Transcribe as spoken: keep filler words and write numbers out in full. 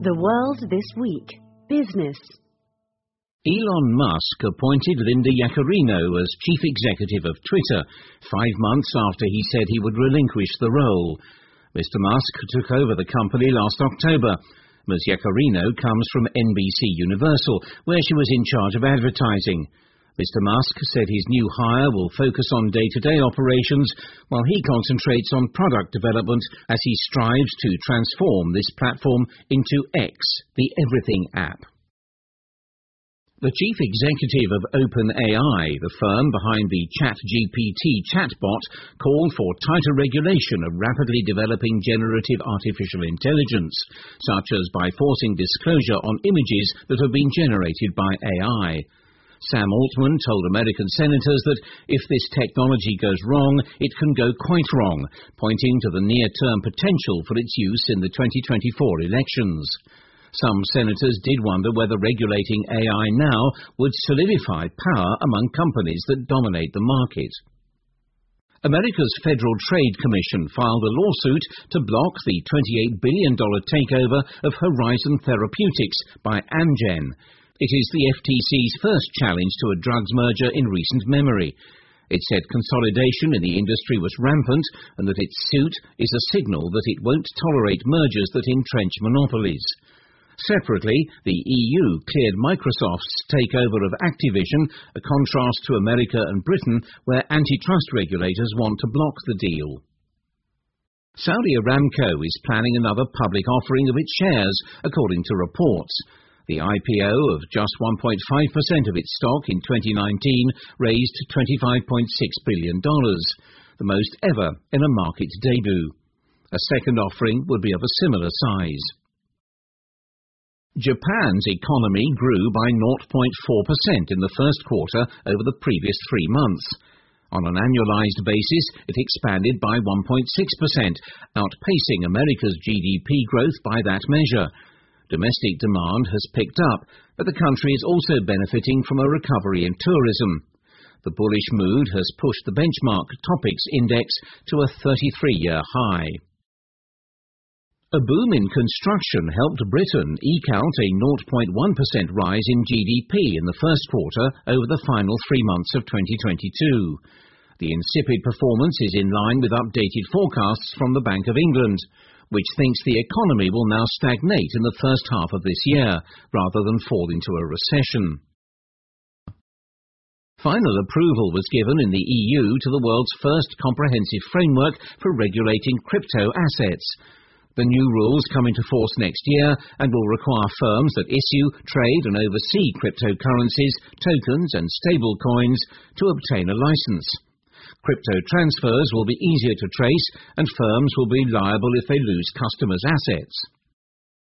The World This Week. Business. Elon Musk appointed Linda Yaccarino as chief executive of Twitter, five months after he said he would relinquish the role. Mister Musk took over the company last October. Miz Yaccarino comes from N B C Universal, where she was in charge of advertising. Mister Musk said his new hire will focus on day-to-day operations while he concentrates on product development as he strives to transform this platform into X, the Everything app. The chief executive of OpenAI, the firm behind the ChatGPT chatbot, called for tighter regulation of rapidly developing generative artificial intelligence, such as by forcing disclosure on images that have been generated by A I. Sam Altman told American senators that if this technology goes wrong, it can go quite wrong, pointing to the near-term potential for its use in the twenty twenty-four elections. Some senators did wonder whether regulating A I now would solidify power among companies that dominate the market. America's Federal Trade Commission filed a lawsuit to block the twenty-eight billion dollars takeover of Horizon Therapeutics by Amgen. It is the F T C's first challenge to a drugs merger in recent memory. It said consolidation in the industry was rampant and that its suit is a signal that it won't tolerate mergers that entrench monopolies. Separately, the E U cleared Microsoft's takeover of Activision, a contrast to America and Britain, where antitrust regulators want to block the deal. Saudi Aramco is planning another public offering of its shares, according to reports. The I P O of just one point five percent of its stock in twenty nineteen raised twenty-five point six billion dollars, the most ever in a market debut. A second offering would be of a similar size. Japan's economy grew by zero point four percent in the first quarter over the previous three months. On an annualized basis, it expanded by one point six percent, outpacing America's G D P growth by that measure. Domestic demand has picked up, but the country is also benefiting from a recovery in tourism. The bullish mood has pushed the benchmark Topics Index to a thirty-three-year high. A boom in construction helped Britain eke out a zero point one percent rise in G D P in the first quarter over the final three months of twenty twenty-two. The insipid performance is in line with updated forecasts from the Bank of England, which thinks the economy will now stagnate in the first half of this year, rather than fall into a recession. Final approval was given in the E U to the world's first comprehensive framework for regulating crypto assets. The new rules come into force next year and will require firms that issue, trade and oversee cryptocurrencies, tokens and stablecoins to obtain a license. Crypto transfers will be easier to trace and firms will be liable if they lose customers' assets.